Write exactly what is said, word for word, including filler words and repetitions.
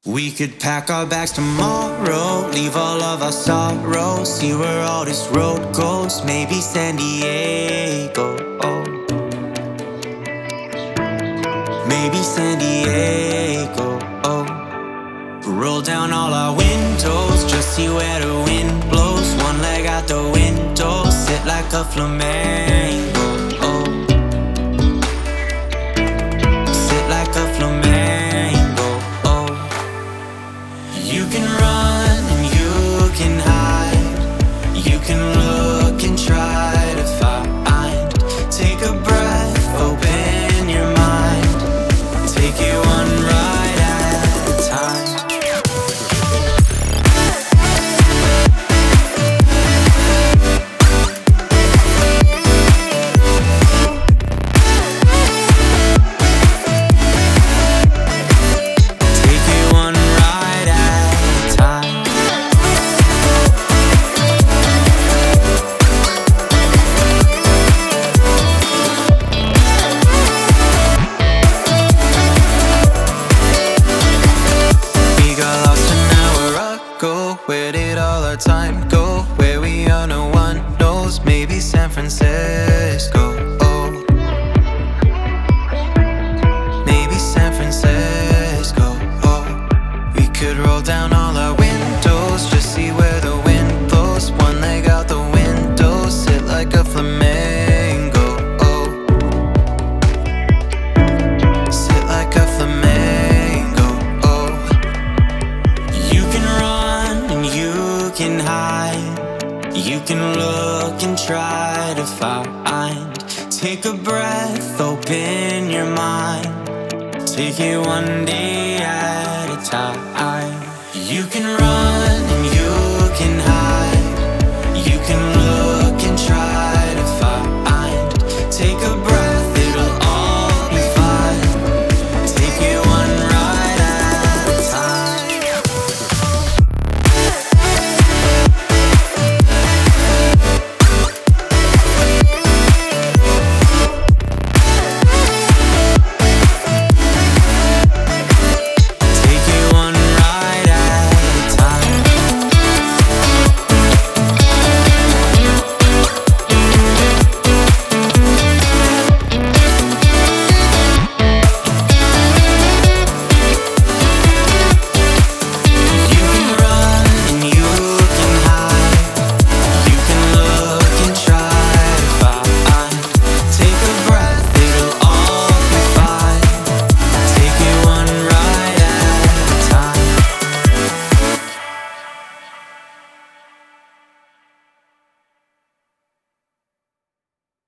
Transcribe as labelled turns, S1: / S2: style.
S1: We could pack our bags tomorrow, leave all of our sorrows, see where all this road goes. Maybe San Diego, oh, maybe San Diego, oh. Roll down all our windows, just see where the wind blows. One leg out the window, sit like a flamenco, oh, sit like a flamenco, oh. You can run and you can hide, you can look and try to find. Take a breath, open your mind, take it one ride at a time. Take it one ride at a time. We got lost an hour ago. Where did all our time go? Where we are, no one knows. Maybe San Francisco. Oh, maybe San Francisco. Oh, we could roll down all our windows, just see where the wind blows. One leg out the window, sit like a flamenco. Oh, sit like a flamenco. Oh. You can run and you can hide, you can look and try to find. Take a breath, open your mind, take it one day at a time. You can run